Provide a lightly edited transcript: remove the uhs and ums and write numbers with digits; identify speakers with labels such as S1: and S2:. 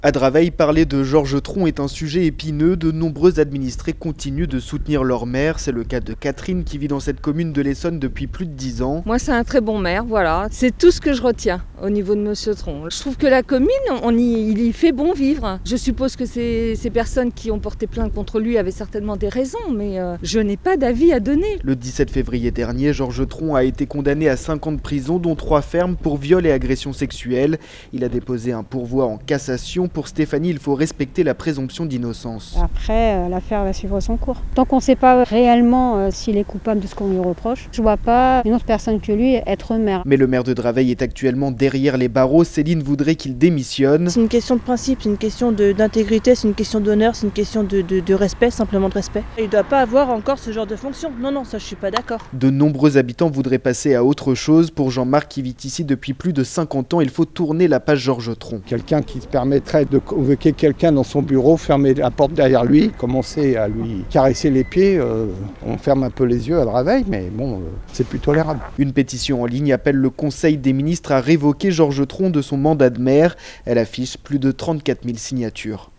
S1: À Draveil, parler de Georges Tron est un sujet épineux. De nombreux administrés continuent de soutenir leur maire. C'est le cas de Catherine qui vit dans cette commune de l'Essonne depuis plus de 10 ans.
S2: Moi, c'est un très bon maire, voilà. C'est tout ce que je retiens au niveau de Monsieur Tron. Je trouve que la commune, il y fait bon vivre. Je suppose que ces personnes qui ont porté plainte contre lui avaient certainement des raisons, mais je n'ai pas d'avis à donner.
S1: Le 17 février dernier, Georges Tron a été condamné à 5 ans de prison, dont 3 fermes pour viol et agression sexuelle. Il a déposé un pourvoi en cassation. Pour Stéphanie, il faut respecter la présomption d'innocence.
S3: Après, l'affaire va suivre son cours. Tant qu'on ne sait pas réellement s'il est coupable de ce qu'on lui reproche, je ne vois pas une autre personne que lui être maire.
S1: Mais le maire de Draveil est actuellement derrière les barreaux. Céline voudrait qu'il démissionne.
S4: C'est une question de principe, c'est une question d'intégrité, c'est une question d'honneur, c'est une question de respect, simplement de respect. Il ne doit pas avoir encore ce genre de fonction. Non, ça je suis pas d'accord.
S1: De nombreux habitants voudraient passer à autre chose. Pour Jean-Marc qui vit ici depuis plus de 50 ans, il faut tourner la page Georges Tron.
S5: Quelqu'un qui se permettrait de convoquer quelqu'un dans son bureau, fermer la porte derrière lui, commencer à lui caresser les pieds, on ferme un peu les yeux à Draveil, mais bon, c'est plus tolérable.
S1: Une pétition en ligne appelle le Conseil des ministres à révoquer Georges Tron de son mandat de maire. Elle affiche plus de 34 000 signatures.